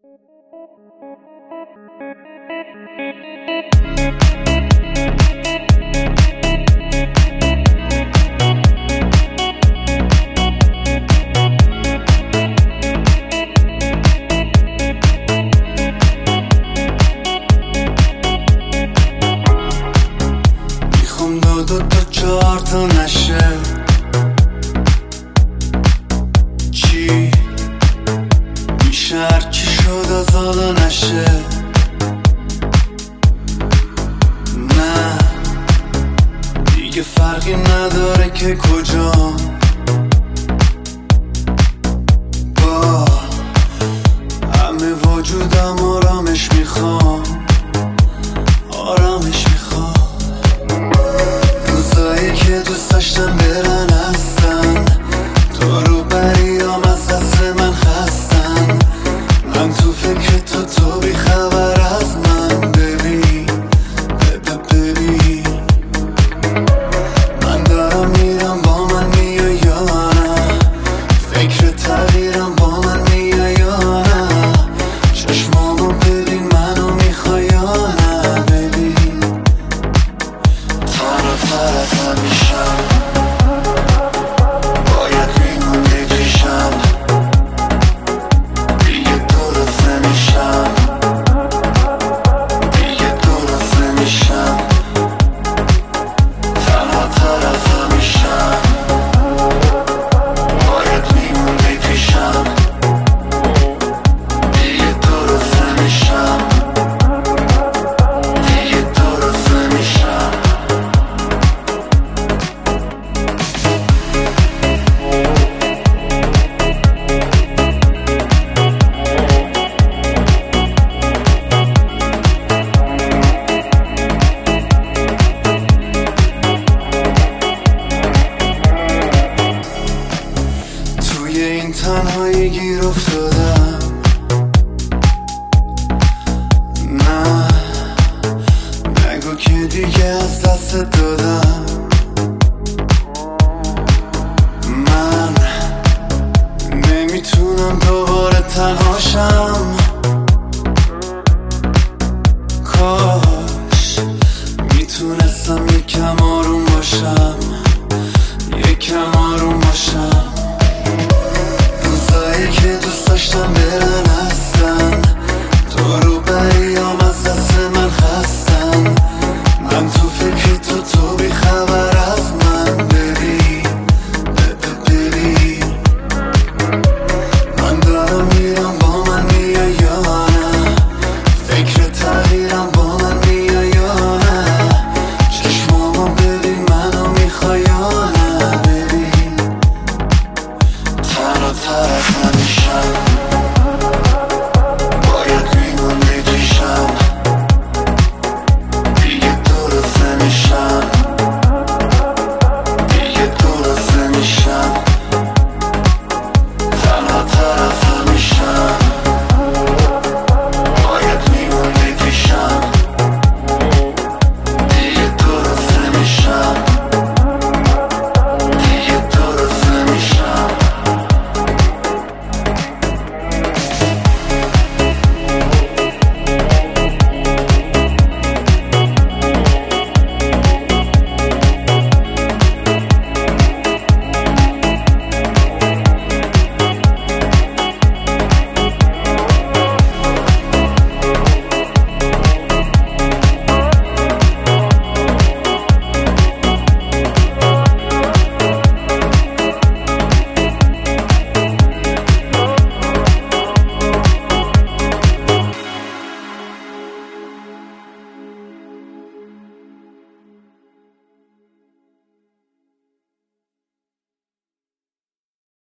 میخوام دو تا چهار تا نشه، چی میشه هرچی شد از حالا نشه. نه دیگه فرقی نداره که کجا، با همه وجودم آرامش میخوام، آرامش میخوام. روزایی که دوست داشتم برن هستن، تو رو بریام از دست من خستن. من تو فکر تو بی خبر از من. ببین ببین من دارم میرم، با من میای یا نه؟ فکر تغییرم، با من میای یا نه؟ چشمامو ببین، منو میخوای یا نه؟ ببین تر از همیشم، باید میمونده کشم، دیگه درست نمیشم، دیگه درست نمیشم. تنها تر از همیشم، باید میمونده کشم، دیگه درست نمیشم، دیگه درست نمیشم. توی این تنهایی گیر افتادم، نه نگو که دیگه از دست دادم. من نمیتونم دوباره تنهاشم.